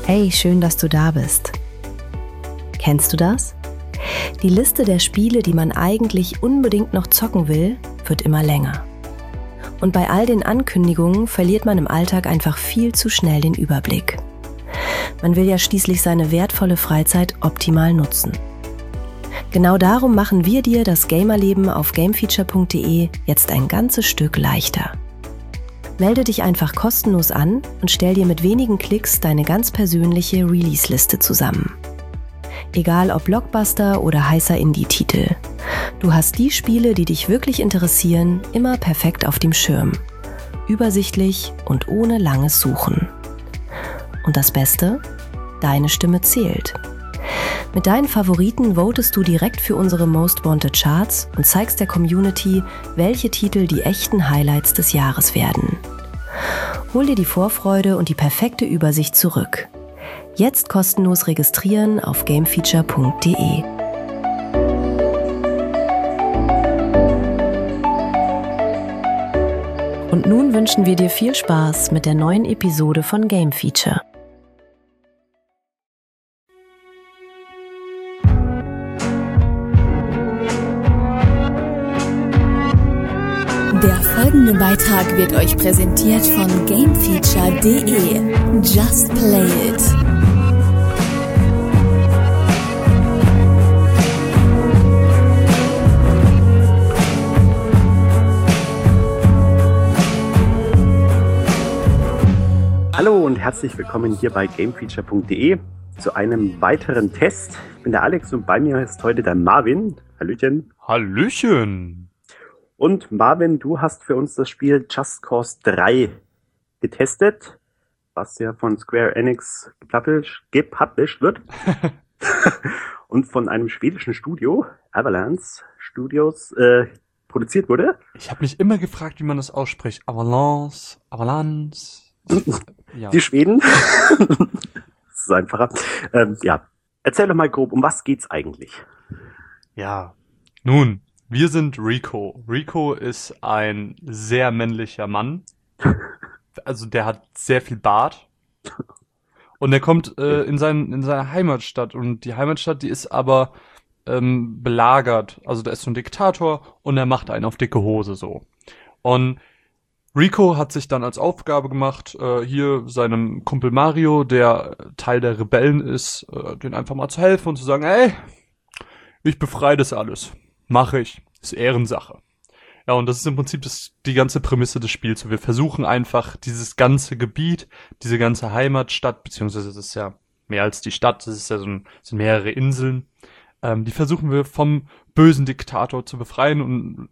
Hey, schön, dass du da bist. Kennst du das? Die Liste der Spiele, die man eigentlich unbedingt noch zocken will, wird immer länger. Und bei all den Ankündigungen verliert man im Alltag einfach viel zu schnell den Überblick. Man will ja schließlich seine wertvolle Freizeit optimal nutzen. Genau darum machen wir dir das Gamerleben auf gamefeature.de jetzt ein ganzes Stück leichter. Melde dich einfach kostenlos an und stell dir mit wenigen Klicks deine ganz persönliche Release-Liste zusammen. Egal ob Blockbuster oder heißer Indie-Titel. Du hast die Spiele, die dich wirklich interessieren, immer perfekt auf dem Schirm. Übersichtlich und ohne langes Suchen. Und das Beste? Deine Stimme zählt. Mit deinen Favoriten votest du direkt für unsere Most Wanted Charts und zeigst der Community, welche Titel die echten Highlights des Jahres werden. Hol dir die Vorfreude und die perfekte Übersicht zurück. Jetzt kostenlos registrieren auf gamefeature.de. Und nun wünschen wir dir viel Spaß mit der neuen Episode von Game Feature. Der folgende Beitrag wird euch präsentiert von gamefeature.de. Just play it. Hallo und herzlich willkommen hier bei gamefeature.de zu einem weiteren Test. Ich bin der Alex und bei mir ist heute der Marvin. Hallöchen. Hallöchen. Und Marvin, du hast für uns das Spiel Just Cause 3 getestet, was ja von Square Enix gepublished wird und von einem schwedischen Studio, Avalanche Studios, produziert wurde. Ich habe mich immer gefragt, wie man das ausspricht. Avalanche. Ja. Die Schweden. Das ist einfacher. Ja, erzähl doch mal grob, um was geht's eigentlich? Ja, nun, wir sind Rico. Rico ist ein sehr männlicher Mann. Also der hat sehr viel Bart. Und er kommt in seine Heimatstadt. Und die Heimatstadt, die ist aber belagert. Also da ist so ein Diktator und er macht einen auf dicke Hose so. Und Rico hat sich dann als Aufgabe gemacht, hier seinem Kumpel Mario, der Teil der Rebellen ist, den einfach mal zu helfen und zu sagen, ey, ich befreie das alles. Mache ich. Ist Ehrensache. Ja, und das ist im Prinzip die ganze Prämisse des Spiels. Wir versuchen einfach dieses ganze Gebiet, diese ganze Heimatstadt, beziehungsweise das ist ja mehr als die Stadt, das ist ja sind mehrere Inseln, die versuchen wir vom bösen Diktator zu befreien und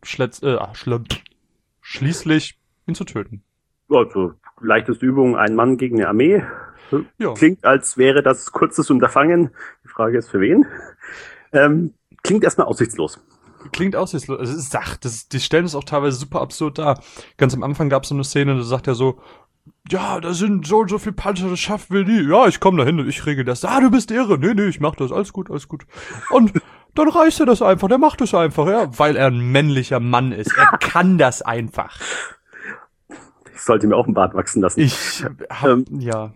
schließlich ihn zu töten. Also, leichteste Übung, ein Mann gegen eine Armee. Ja. Klingt, als wäre das kurzes Unterfangen. Die Frage ist, für wen? Klingt erstmal aussichtslos. Klingt aussichtslos. Also die stellen es auch teilweise super absurd dar. Ganz am Anfang gab es so eine Szene, da sagt er so, ja, da sind so und so viel Panzer, das schaffen wir nie. Ja, ich komme da hin und ich regel das. Ah, du bist irre. Nee, ich mach das. Alles gut. Und dann reißt er das einfach. Der macht das einfach, ja, weil er ein männlicher Mann ist. Er kann das einfach. Ich sollte mir auch einen Bart wachsen lassen. Ja.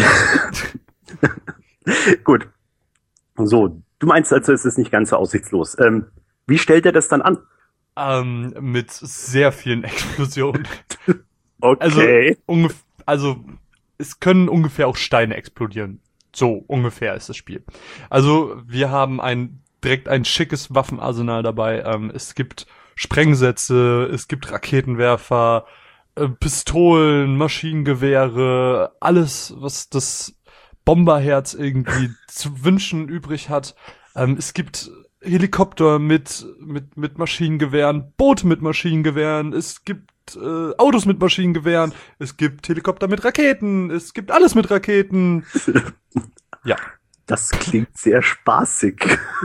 Gut. So, du meinst also, es ist nicht ganz so aussichtslos. Wie stellt er das dann an? Mit sehr vielen Explosionen. Okay. Also es können ungefähr auch Steine explodieren. So ungefähr ist das Spiel. Also wir haben direkt ein schickes Waffenarsenal dabei. Es gibt Sprengsätze, es gibt Raketenwerfer, Pistolen, Maschinengewehre, alles, was das Bomberherz irgendwie zu wünschen übrig hat. Es gibt Helikopter mit Maschinengewehren, Boote mit Maschinengewehren, es gibt Autos mit Maschinengewehren, es gibt Helikopter mit Raketen, es gibt alles mit Raketen. Ja. Das klingt sehr spaßig.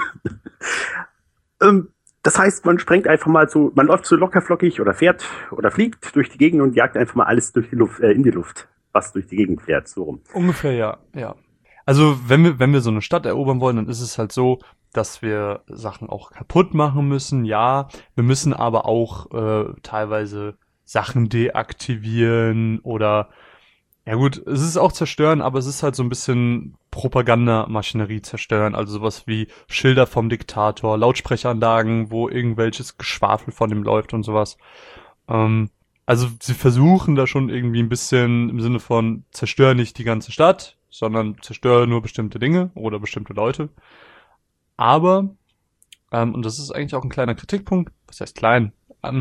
Das heißt, man sprengt einfach mal so, man läuft so lockerflockig oder fährt oder fliegt durch die Gegend und jagt einfach mal alles durch die Luft, in die Luft, was durch die Gegend fährt, so rum. Ungefähr, ja. Also, wenn wir so eine Stadt erobern wollen, dann ist es halt so, dass wir Sachen auch kaputt machen müssen, ja. Wir müssen aber auch teilweise Sachen deaktivieren oder Ja gut, es ist auch zerstören, aber es ist halt so ein bisschen Propagandamaschinerie zerstören, also sowas wie Schilder vom Diktator, Lautsprecheranlagen, wo irgendwelches Geschwafel von ihm läuft und sowas. Also sie versuchen da schon irgendwie ein bisschen im Sinne von zerstör nicht die ganze Stadt, sondern zerstöre nur bestimmte Dinge oder bestimmte Leute. Aber, und das ist eigentlich auch ein kleiner Kritikpunkt, was heißt klein,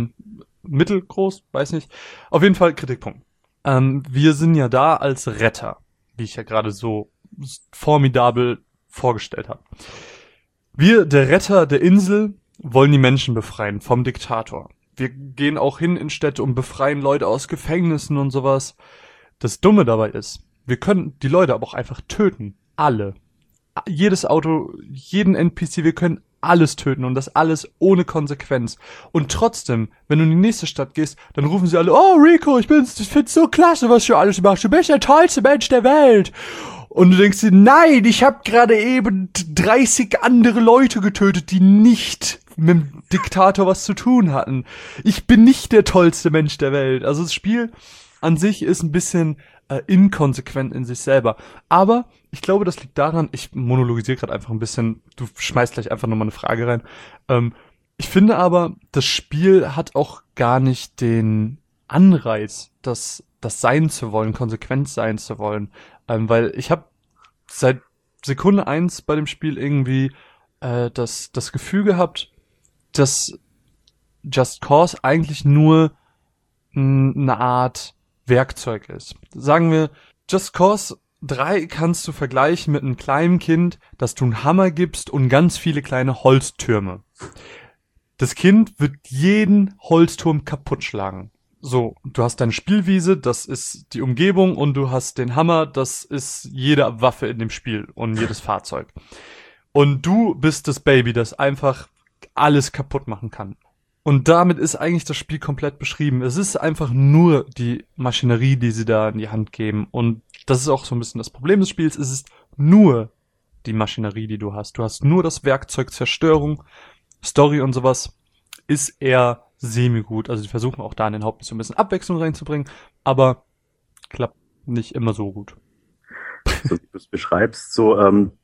mittelgroß, weiß nicht, auf jeden Fall Kritikpunkt. Wir sind ja da als Retter, wie ich ja gerade so formidabel vorgestellt habe. Wir, der Retter der Insel, wollen die Menschen befreien vom Diktator. Wir gehen auch hin in Städte und befreien Leute aus Gefängnissen und sowas. Das Dumme dabei ist, wir können die Leute aber auch einfach töten. Alle. Jedes Auto, jeden NPC, wir können alles töten und das alles ohne Konsequenz. Und trotzdem, wenn du in die nächste Stadt gehst, dann rufen sie alle, oh Rico, ich find's so klasse, was du alles machst. Du bist der tollste Mensch der Welt. Und du denkst dir, nein, ich habe gerade eben 30 andere Leute getötet, die nicht mit dem Diktator was zu tun hatten. Ich bin nicht der tollste Mensch der Welt. Also das Spiel an sich ist ein bisschen inkonsequent in sich selber. Aber ich glaube, das liegt daran, ich monologisiere gerade einfach ein bisschen, du schmeißt gleich einfach nochmal eine Frage rein. Ich finde aber, das Spiel hat auch gar nicht den Anreiz, das sein zu wollen, konsequent sein zu wollen. Weil ich habe seit Sekunde 1 bei dem Spiel irgendwie das Gefühl gehabt, dass Just Cause eigentlich nur eine Art Werkzeug ist. Sagen wir, Just Cause 3 kannst du vergleichen mit einem kleinen Kind, das du einen Hammer gibst und ganz viele kleine Holztürme. Das Kind wird jeden Holzturm kaputt schlagen. So, du hast deine Spielwiese, das ist die Umgebung, und du hast den Hammer, das ist jede Waffe in dem Spiel und jedes Fahrzeug. Und du bist das Baby, das einfach alles kaputt machen kann. Und damit ist eigentlich das Spiel komplett beschrieben. Es ist einfach nur die Maschinerie, die sie da in die Hand geben. Und das ist auch so ein bisschen das Problem des Spiels. Es ist nur die Maschinerie, die du hast. Du hast nur das Werkzeug Zerstörung. Story und sowas ist eher semi-gut. Also die versuchen auch da in den Hauptmissionen ein bisschen Abwechslung reinzubringen, aber klappt nicht immer so gut. So wie du es beschreibst, so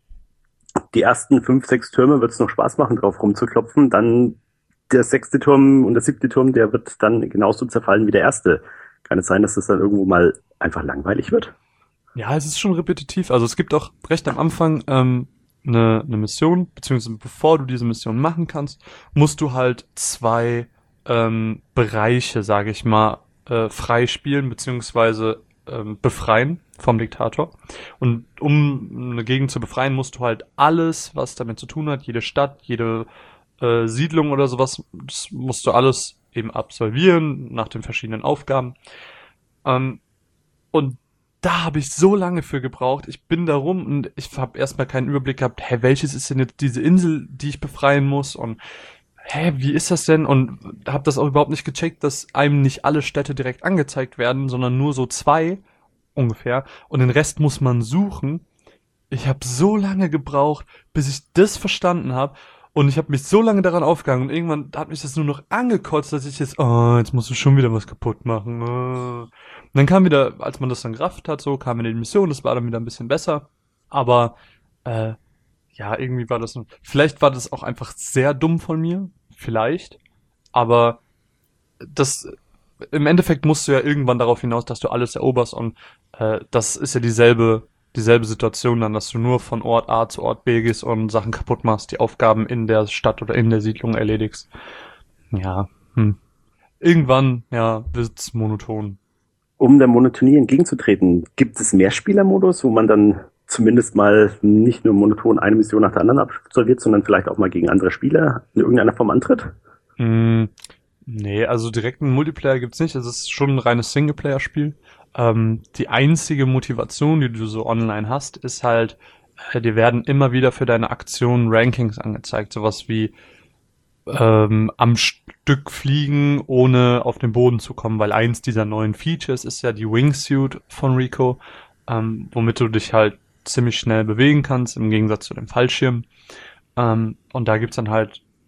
die ersten 5, 6 Türme wird es noch Spaß machen, drauf rumzuklopfen. Dann der 6. Turm und der 7. Turm, der wird dann genauso zerfallen wie der erste. Kann es sein, dass das dann irgendwo mal einfach langweilig wird? Ja, es ist schon repetitiv. Also es gibt auch recht am Anfang eine Mission, beziehungsweise bevor du diese Mission machen kannst, musst du halt 2 Bereiche, sage ich mal, freispielen, beziehungsweise befreien vom Diktator. Und um eine Gegend zu befreien, musst du halt alles, was damit zu tun hat, jede Stadt, jede Siedlung oder sowas, das musst du alles eben absolvieren nach den verschiedenen Aufgaben. Und da habe ich so lange für gebraucht. Ich bin da rum und ich habe erstmal keinen Überblick gehabt, welches ist denn jetzt diese Insel, die ich befreien muss, und wie ist das denn? Und habe das auch überhaupt nicht gecheckt, dass einem nicht alle Städte direkt angezeigt werden, sondern nur so 2 ungefähr. Und den Rest muss man suchen. Ich habe so lange gebraucht, bis ich das verstanden habe. Und ich habe mich so lange daran aufgehangen. Und irgendwann hat mich das nur noch angekotzt, dass ich jetzt musst du schon wieder was kaputt machen. Und dann kam wieder, als man das dann gerafft hat, so kam wieder die Mission. Das war dann wieder ein bisschen besser. Aber ja, irgendwie war das, vielleicht war das auch einfach sehr dumm von mir. Vielleicht. Aber im Endeffekt musst du ja irgendwann darauf hinaus, dass du alles eroberst, und das ist ja dieselbe Situation dann, dass du nur von Ort A zu Ort B gehst und Sachen kaputt machst, die Aufgaben in der Stadt oder in der Siedlung erledigst. Ja, irgendwann, ja, wird's monoton. Um der Monotonie entgegenzutreten, gibt es Mehrspielermodus, wo man dann zumindest mal nicht nur monoton eine Mission nach der anderen absolviert, sondern vielleicht auch mal gegen andere Spieler in irgendeiner Form antritt? Nee, also direkten Multiplayer gibt's nicht. Es ist schon ein reines Singleplayer-Spiel. Die einzige Motivation, die du so online hast, ist halt, dir werden immer wieder für deine Aktionen Rankings angezeigt. Sowas wie am Stück fliegen, ohne auf den Boden zu kommen, weil eins dieser neuen Features ist ja die Wingsuit von Rico, womit du dich halt ziemlich schnell bewegen kannst, im Gegensatz zu dem Fallschirm. Und da gibt's dann halt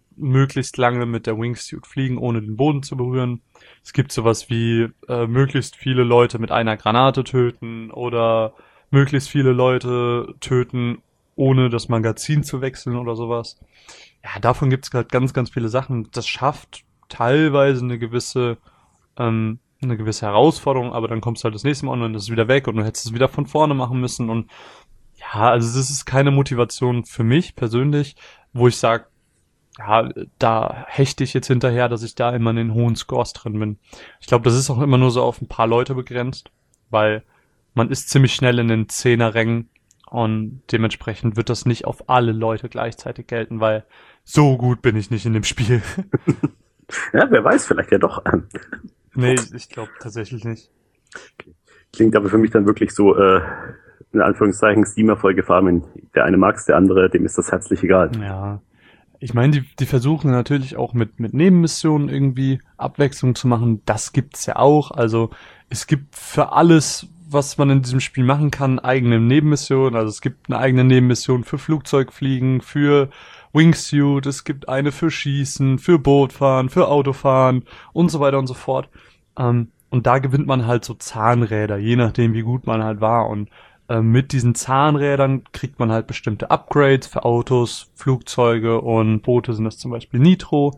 möglichst lange mit der Wingsuit fliegen, ohne den Boden zu berühren. Es gibt sowas wie möglichst viele Leute mit einer Granate töten oder möglichst viele Leute töten, ohne das Magazin zu wechseln oder sowas. Ja, davon gibt's halt ganz, ganz viele Sachen. Das schafft teilweise eine gewisse Herausforderung, aber dann kommst du halt das nächste Mal und dann ist es wieder weg und du hättest es wieder von vorne machen müssen und ja, also das ist keine Motivation für mich persönlich, wo ich sage, ja, da hechte ich jetzt hinterher, dass ich da immer in den hohen Scores drin bin. Ich glaube, das ist auch immer nur so auf ein paar Leute begrenzt, weil man ist ziemlich schnell in den 10er-Rängen und dementsprechend wird das nicht auf alle Leute gleichzeitig gelten, weil so gut bin ich nicht in dem Spiel. Ja, wer weiß, vielleicht ja doch. Nee, ich glaube tatsächlich nicht. Klingt aber für mich dann wirklich so, in Anführungszeichen, Steam-Erfolge-Farmen. Der eine mag's, der andere, dem ist das herzlich egal. Ja. Ich meine, die versuchen natürlich auch mit Nebenmissionen irgendwie Abwechslung zu machen. Das gibt's ja auch. Also es gibt für alles, was man in diesem Spiel machen kann, eigene Nebenmissionen. Also es gibt eine eigene Nebenmission für Flugzeugfliegen, für Wingsuit, es gibt eine für Schießen, für Bootfahren, für Autofahren und so weiter und so fort. Und da gewinnt man halt so Zahnräder, je nachdem wie gut man halt war. Und mit diesen Zahnrädern kriegt man halt bestimmte Upgrades für Autos, Flugzeuge und Boote sind das zum Beispiel Nitro.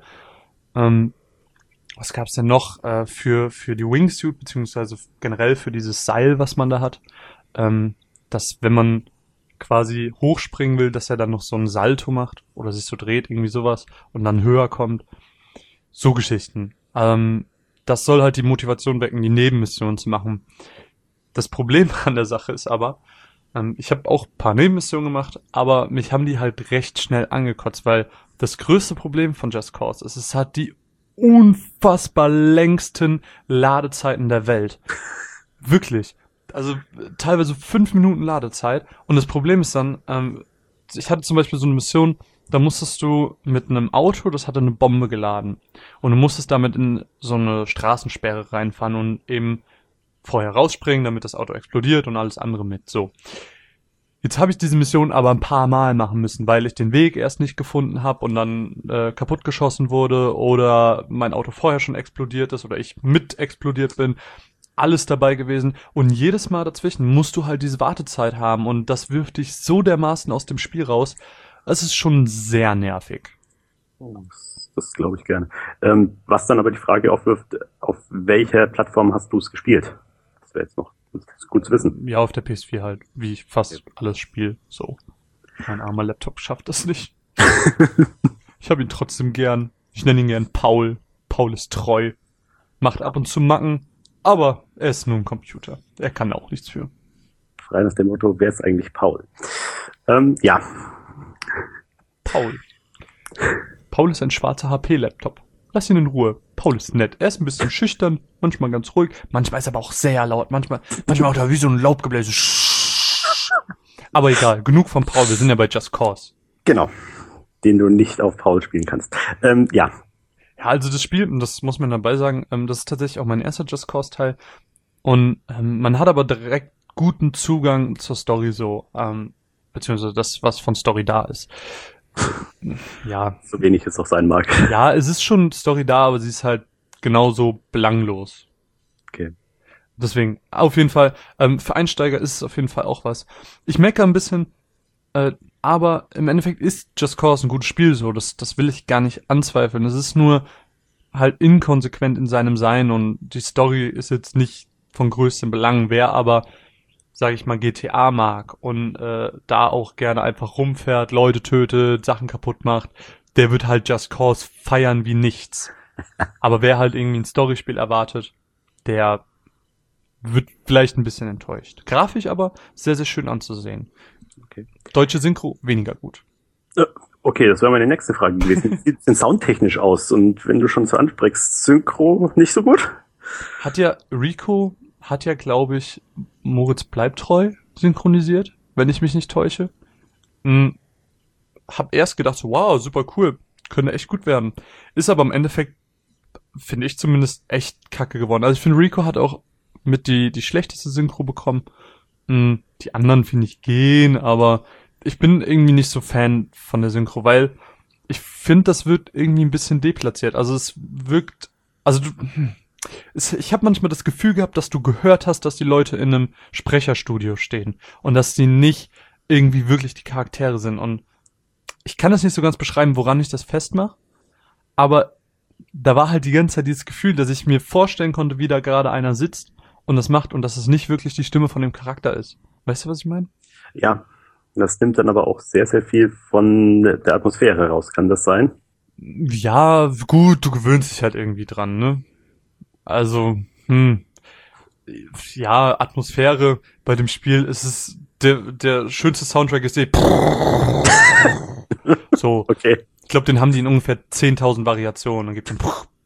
Was gab's denn noch für die Wingsuit, beziehungsweise generell für dieses Seil, was man da hat? Dass wenn man quasi hochspringen will, dass er dann noch so ein Salto macht oder sich so dreht, irgendwie sowas und dann höher kommt. So Geschichten. Das soll halt die Motivation wecken, die Nebenmissionen zu machen. Das Problem an der Sache ist aber, ich habe auch ein paar Nebenmissionen gemacht, aber mich haben die halt recht schnell angekotzt, weil das größte Problem von Just Cause ist, es hat die unfassbar längsten Ladezeiten der Welt. Wirklich. Also teilweise 5 Minuten Ladezeit. Und das Problem ist dann, ich hatte zum Beispiel so eine Mission, da musstest du mit einem Auto, das hatte eine Bombe geladen. Und du musstest damit in so eine Straßensperre reinfahren und eben vorher rausspringen, damit das Auto explodiert und alles andere mit. So. Jetzt habe ich diese Mission aber ein paar Mal machen müssen, weil ich den Weg erst nicht gefunden habe und dann kaputt geschossen wurde oder mein Auto vorher schon explodiert ist oder ich mit explodiert bin. Alles dabei gewesen und jedes Mal dazwischen musst du halt diese Wartezeit haben und das wirft dich so dermaßen aus dem Spiel raus. Es ist schon sehr nervig. Oh, das glaube ich gerne. Was dann aber die Frage aufwirft, auf welcher Plattform hast du es gespielt? Das wäre jetzt noch gut zu wissen. Ja, auf der PS4 halt, wie ich fast alles spiele. So. Mein armer Laptop schafft das nicht. Ich habe ihn trotzdem gern. Ich nenne ihn gern Paul. Paul ist treu. Macht ab und zu Macken. Aber er ist nur ein Computer. Er kann auch nichts für. Frei nach dem Motto, wer ist eigentlich Paul? Ja. Paul. Paul ist ein schwarzer HP-Laptop. Lass ihn in Ruhe. Paul ist nett. Er ist ein bisschen schüchtern, manchmal ganz ruhig. Manchmal ist er aber auch sehr laut. Manchmal auch da wie so ein Laubgebläse. Aber egal, genug von Paul. Wir sind ja bei Just Cause. Genau. Den du nicht auf Paul spielen kannst. Ja. Ja, also das Spiel, und das muss man dabei sagen, das ist tatsächlich auch mein erster Just Cause Teil. Und man hat aber direkt guten Zugang zur Story so, beziehungsweise das, was von Story da ist. Ja. So wenig es auch sein mag. Ja, es ist schon Story da, aber sie ist halt genauso belanglos. Okay. Deswegen, auf jeden Fall, für Einsteiger ist es auf jeden Fall auch was. Ich meckere ein bisschen, aber im Endeffekt ist Just Cause ein gutes Spiel so, das will ich gar nicht anzweifeln. Es ist nur halt inkonsequent in seinem Sein und die Story ist jetzt nicht von größtem Belang. Wer aber, sag ich mal, GTA mag und da auch gerne einfach rumfährt, Leute tötet, Sachen kaputt macht, der wird halt Just Cause feiern wie nichts. Aber wer halt irgendwie ein Storyspiel erwartet, der wird vielleicht ein bisschen enttäuscht. Grafisch aber sehr, sehr schön anzusehen. Okay. Deutsche Synchro weniger gut. Okay, das wäre meine nächste Frage gewesen. Wie sieht es denn soundtechnisch aus? Und wenn du schon so ansprichst, Synchro nicht so gut? Rico hat ja, glaube ich, Moritz bleibt treu synchronisiert, wenn ich mich nicht täusche. Hab erst gedacht, so, wow, super cool, könnte echt gut werden. Ist aber im Endeffekt, finde ich zumindest, echt kacke geworden. Also ich finde, Rico hat auch mit die schlechteste Synchro bekommen. Die anderen, finde ich, gehen, aber ich bin irgendwie nicht so Fan von der Synchro, weil ich finde, das wird irgendwie ein bisschen deplatziert. Also es wirkt, ich habe manchmal das Gefühl gehabt, dass du gehört hast, dass die Leute in einem Sprecherstudio stehen und dass die nicht irgendwie wirklich die Charaktere sind. Und ich kann das nicht so ganz beschreiben, woran ich das festmache, aber da war halt die ganze Zeit dieses Gefühl, dass ich mir vorstellen konnte, wie da gerade einer sitzt und das macht und dass es nicht wirklich die Stimme von dem Charakter ist. Weißt du, was ich meine? Ja, das nimmt dann aber auch sehr, sehr viel von der Atmosphäre raus. Kann das sein? Ja, gut, du gewöhnst dich halt irgendwie dran, ne? Also, ja, Atmosphäre bei dem Spiel ist es, der schönste Soundtrack ist so. Okay. Ich glaube, den haben die in ungefähr 10.000 Variationen. Dann gibt's den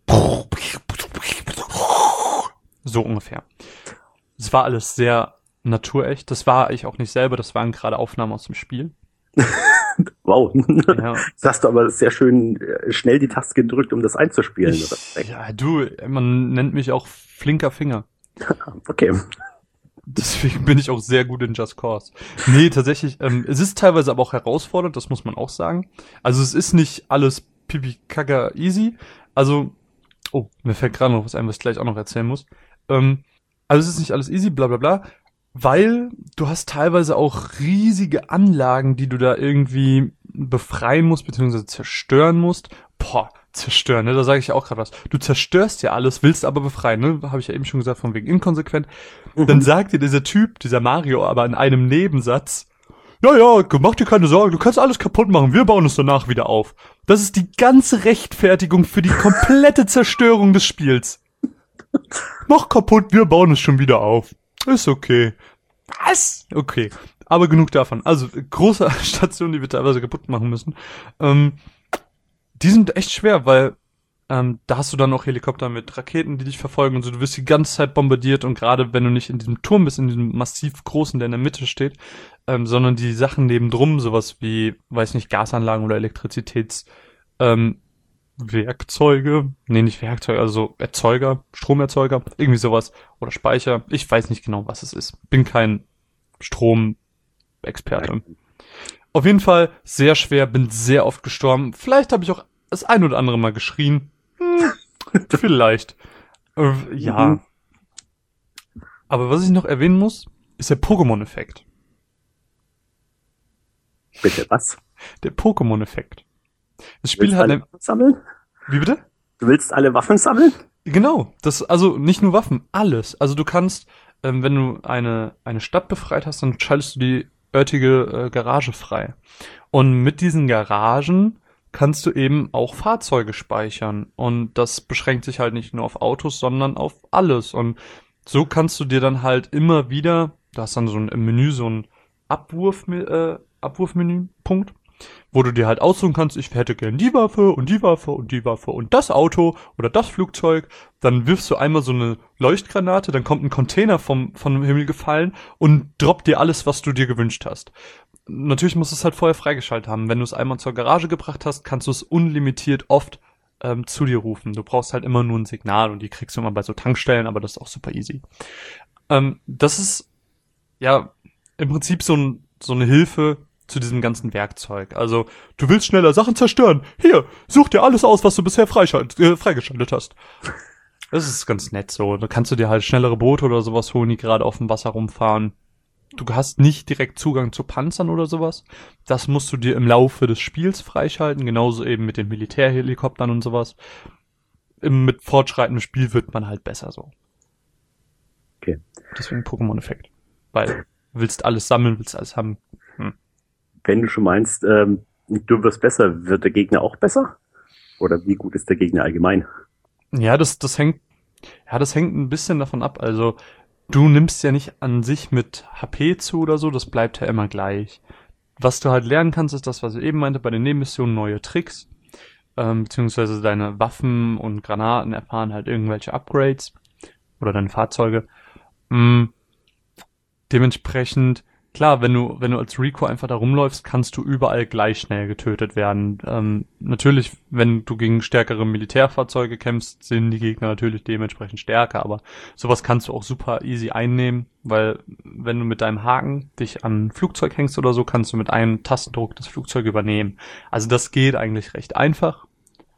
so ungefähr. Es war alles sehr naturecht. Das war ich auch nicht selber. Das waren gerade Aufnahmen aus dem Spiel. Wow. Ja. Das hast du aber sehr schön schnell die Taste gedrückt, um das einzuspielen. Ja, du, man nennt mich auch flinker Finger. Okay. Deswegen bin ich auch sehr gut in Just Cause. Nee, tatsächlich, es ist teilweise aber auch herausfordernd, das muss man auch sagen. Also es ist nicht alles pipi-kaka easy. Also, oh, mir fällt gerade noch was ein, was ich gleich auch noch erzählen muss. Also es ist nicht alles easy, bla bla bla, weil du hast teilweise auch riesige Anlagen, die du da irgendwie befreien musst, beziehungsweise zerstören musst. Boah, zerstören, ne? Da sage ich ja auch gerade was. Du zerstörst ja alles, willst aber befreien, ne? Habe ich ja eben schon gesagt, von wegen inkonsequent. Dann sagt dir dieser Typ, dieser Mario, aber in einem Nebensatz, ja, mach dir keine Sorgen, du kannst alles kaputt machen, wir bauen es danach wieder auf. Das ist die ganze Rechtfertigung für die komplette Zerstörung des Spiels. Mach kaputt, wir bauen es schon wieder auf. Ist okay. Was? Okay. Aber genug davon. Also, große Stationen, die wir teilweise kaputt machen müssen. Die sind echt schwer, weil da hast du dann auch Helikopter mit Raketen, die dich verfolgen und so. Du wirst die ganze Zeit bombardiert und gerade wenn du nicht in diesem Turm bist, in diesem massiv großen, der in der Mitte steht, sondern die Sachen nebendrum, sowas wie, weiß nicht, Gasanlagen oder Werkzeuge, nee, nicht Werkzeuge, also Erzeuger, Stromerzeuger, irgendwie sowas, oder Speicher, ich weiß nicht genau, was es ist. Bin kein Stromexperte. Auf jeden Fall sehr schwer, bin sehr oft gestorben. Vielleicht habe ich auch das ein oder andere Mal geschrien. Vielleicht. Ja. Aber was ich noch erwähnen muss, ist der Pokémon-Effekt. Bitte, was? Der Pokémon-Effekt. Das Spiel hat alle Waffen sammeln? Wie bitte? Du willst alle Waffen sammeln? Genau. Also nicht nur Waffen, alles. Also du kannst, wenn du eine Stadt befreit hast, dann schaltest du die örtliche Garage frei. Und mit diesen Garagen kannst du eben auch Fahrzeuge speichern. Und das beschränkt sich halt nicht nur auf Autos, sondern auf alles. Und so kannst du dir dann halt immer wieder, du hast dann so ein im Menü so ein Abwurfmenü-Punkt, wo du dir halt aussuchen kannst, ich hätte gern die Waffe und die Waffe und die Waffe und das Auto oder das Flugzeug. Dann wirfst du einmal so eine Leuchtgranate, dann kommt ein Container vom Himmel gefallen und droppt dir alles, was du dir gewünscht hast. Natürlich musst du es halt vorher freigeschaltet haben. Wenn du es einmal zur Garage gebracht hast, kannst du es unlimitiert oft zu dir rufen. Du brauchst halt immer nur ein Signal und die kriegst du immer bei so Tankstellen, aber das ist auch super easy. Das ist ja im Prinzip so eine Hilfe zu diesem ganzen Werkzeug. Also, du willst schneller Sachen zerstören. Hier, such dir alles aus, was du bisher freigeschaltet hast. Das ist ganz nett so. Da kannst du dir halt schnellere Boote oder sowas holen, die gerade auf dem Wasser rumfahren. Du hast nicht direkt Zugang zu Panzern oder sowas. Das musst du dir im Laufe des Spiels freischalten. Genauso eben mit den Militärhelikoptern und sowas. Mit fortschreitendem Spiel wird man halt besser so. Okay. Deswegen Pokémon-Effekt. Weil du willst alles sammeln, willst alles haben. Wenn du schon meinst, du wirst besser, wird der Gegner auch besser? Oder wie gut ist der Gegner allgemein? Ja, das hängt ein bisschen davon ab. Also, du nimmst ja nicht an sich mit HP zu oder so, das bleibt ja immer gleich. Was du halt lernen kannst, ist das, was ich eben meinte, bei den Nebenmissionen neue Tricks, beziehungsweise deine Waffen und Granaten erfahren halt irgendwelche Upgrades oder deine Fahrzeuge. Dementsprechend klar, wenn du als Rico einfach da rumläufst, kannst du überall gleich schnell getötet werden. Natürlich, wenn du gegen stärkere Militärfahrzeuge kämpfst, sind die Gegner natürlich dementsprechend stärker, aber sowas kannst du auch super easy einnehmen, weil wenn du mit deinem Haken dich an ein Flugzeug hängst oder so, kannst du mit einem Tastendruck das Flugzeug übernehmen. Also das geht eigentlich recht einfach.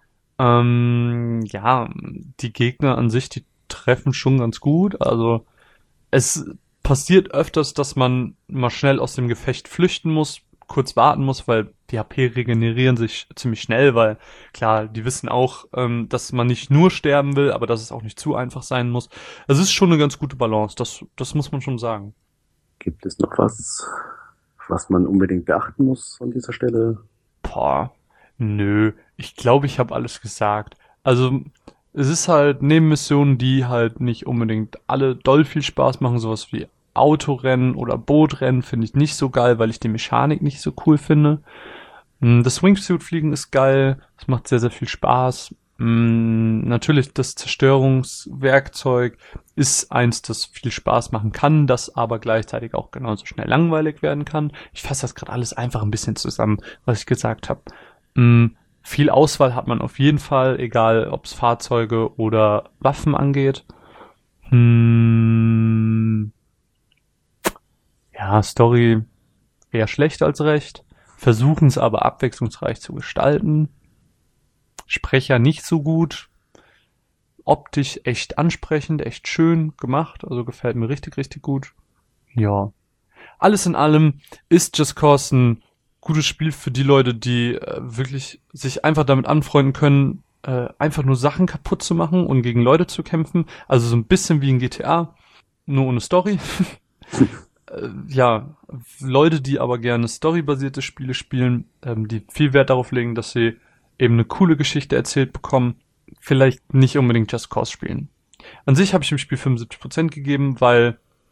Ja, die Gegner an sich, die treffen schon ganz gut, also es passiert öfters, dass man mal schnell aus dem Gefecht flüchten muss, kurz warten muss, weil die HP regenerieren sich ziemlich schnell, weil klar, die wissen auch, dass man nicht nur sterben will, aber dass es auch nicht zu einfach sein muss. Es ist schon eine ganz gute Balance, das muss man schon sagen. Gibt es noch was man unbedingt beachten muss an dieser Stelle? Nö, ich glaube, ich habe alles gesagt. Also es ist halt Nebenmissionen, die halt nicht unbedingt alle doll viel Spaß machen, sowas wie Autorennen oder Bootrennen finde ich nicht so geil, weil ich die Mechanik nicht so cool finde. Das Wingsuit-Fliegen ist geil, es macht sehr, sehr viel Spaß. Natürlich, das Zerstörungswerkzeug ist eins, das viel Spaß machen kann, das aber gleichzeitig auch genauso schnell langweilig werden kann. Ich fasse das gerade alles einfach ein bisschen zusammen, was ich gesagt habe. Viel Auswahl hat man auf jeden Fall, egal ob es Fahrzeuge oder Waffen angeht. Ja, Story eher schlecht als recht. Versuchen es aber abwechslungsreich zu gestalten. Sprecher nicht so gut. Optisch echt ansprechend, echt schön gemacht. Also gefällt mir richtig, richtig gut. Ja. Alles in allem ist Just Cause ein gutes Spiel für die Leute, die wirklich sich einfach damit anfreunden können, einfach nur Sachen kaputt zu machen und gegen Leute zu kämpfen. Also so ein bisschen wie in GTA, nur ohne Story. Ja, Leute, die aber gerne storybasierte Spiele spielen, die viel Wert darauf legen, dass sie eben eine coole Geschichte erzählt bekommen, vielleicht nicht unbedingt Just Cause spielen. An sich habe ich dem Spiel 75% gegeben, weil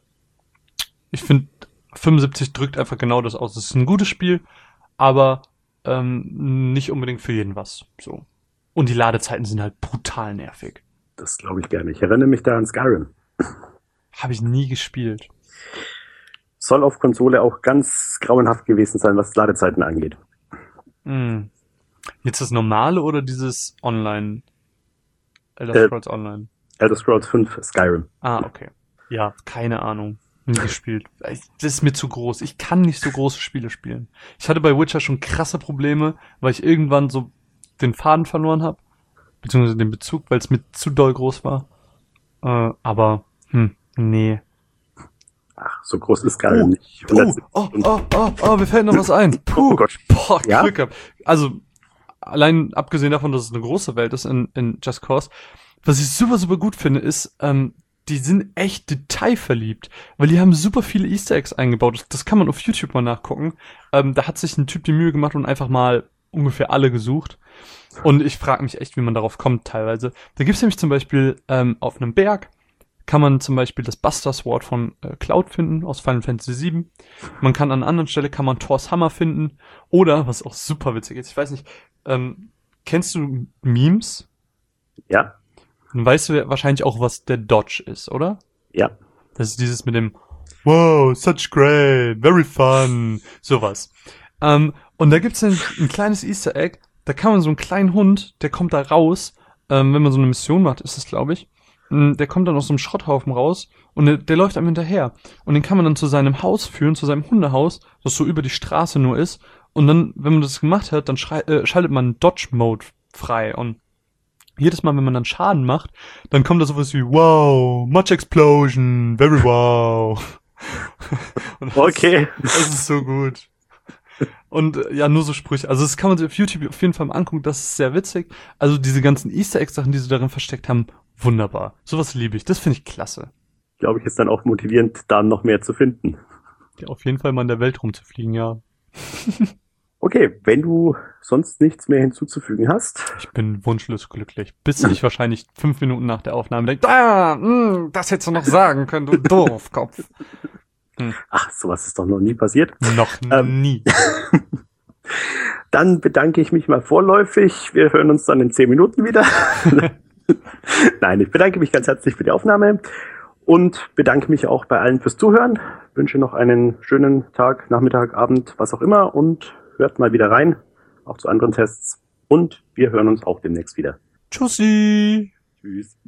ich finde, 75 drückt einfach genau das aus. Es ist ein gutes Spiel, aber nicht unbedingt für jeden was. So. Und die Ladezeiten sind halt brutal nervig. Das glaube ich gerne. Ich erinnere mich da an Skyrim. Habe ich nie gespielt. Soll auf Konsole auch ganz grauenhaft gewesen sein, was Ladezeiten angeht. Jetzt das normale oder dieses Online? Elder Scrolls Online? Elder Scrolls 5 Skyrim. Ah, okay. Ja, keine Ahnung. Nie gespielt. Das ist mir zu groß. Ich kann nicht so große Spiele spielen. Ich hatte bei Witcher schon krasse Probleme, weil ich irgendwann so den Faden verloren habe. Beziehungsweise den Bezug, weil es mir zu doll groß war. Aber, nee. Ach, so groß ist Skyrim nicht. Mir fällt noch was ein. Oh Gott. Boah, Ja? Glück gehabt. Also, allein abgesehen davon, dass es eine große Welt ist in Just Cause, was ich super, super gut finde, ist, die sind echt detailverliebt, weil die haben super viele Easter Eggs eingebaut. Das kann man auf YouTube mal nachgucken. Da hat sich ein Typ die Mühe gemacht und einfach mal ungefähr alle gesucht. Und ich frage mich echt, wie man darauf kommt teilweise. Da gibt's nämlich zum Beispiel auf einem Berg kann man zum Beispiel das Buster Sword von Cloud finden aus Final Fantasy VII. Man kann an einer anderen Stelle kann man Thors Hammer finden. Oder, was auch super witzig ist, ich weiß nicht, kennst du Memes? Ja. Dann weißt du wahrscheinlich auch, was der Dodge ist, oder? Ja. Das ist dieses mit dem Wow, such great, very fun, sowas. Und da gibt's ein kleines Easter Egg, da kann man so einen kleinen Hund, der kommt da raus, wenn man so eine Mission macht, ist es, glaube ich. Der kommt dann aus so einem Schrotthaufen raus und der läuft einem hinterher. Und den kann man dann zu seinem Haus führen, zu seinem Hundehaus, das so über die Straße nur ist. Und dann, wenn man das gemacht hat, dann schaltet man Dodge-Mode frei. Und jedes Mal, wenn man dann Schaden macht, dann kommt da sowas wie wow, much explosion, very wow. Und Okay. Das ist so gut. Und ja, nur so Sprüche. Also das kann man sich auf YouTube auf jeden Fall mal angucken, das ist sehr witzig. Also diese ganzen Easter Egg-Sachen, die sie darin versteckt haben, wunderbar. Sowas liebe ich, das finde ich klasse. Glaube ich, ist dann auch motivierend, da noch mehr zu finden. Ja, auf jeden Fall mal in der Welt rumzufliegen, ja. Okay, wenn du sonst nichts mehr hinzuzufügen hast. Ich bin wunschlos glücklich, bis ich wahrscheinlich 5 Minuten nach der Aufnahme denke, das hättest du noch sagen können, du Doofkopf. Ach, sowas ist doch noch nie passiert. Noch nie. Dann bedanke ich mich mal vorläufig. Wir hören uns dann in 10 Minuten wieder. Nein, ich bedanke mich ganz herzlich für die Aufnahme Und bedanke mich auch bei allen fürs Zuhören. Wünsche noch einen schönen Tag, Nachmittag, Abend, was auch immer. Und hört mal wieder rein, auch zu anderen Tests. Und wir hören uns auch demnächst wieder. Tschüssi. Tschüss.